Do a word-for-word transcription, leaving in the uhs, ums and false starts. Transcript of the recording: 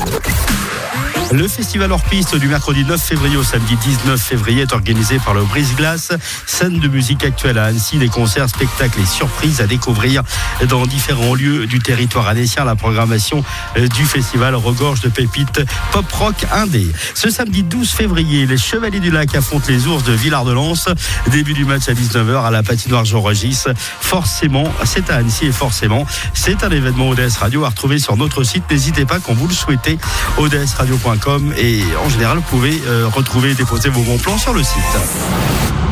Le festival hors piste du mercredi neuf février au samedi dix-neuf février est organisé par le Brise-Glace, scène de musique actuelle à Annecy, des concerts, spectacles et surprises à découvrir dans différents lieux du territoire annécien. La programmation du festival regorge de pépites pop-rock indé. Ce samedi douze février, les Chevaliers du Lac affrontent les Ours de Villard-de-Lans. Début du match à dix-neuf heures à la patinoire Jean-Régis. Forcément, c'est à Annecy et forcément, c'est un événement O D S Radio à retrouver sur notre site. N'hésitez pas quand vous le souhaitez, o d s radio point com. Et en général, vous pouvez euh, retrouver et déposer vos bons plans sur le site.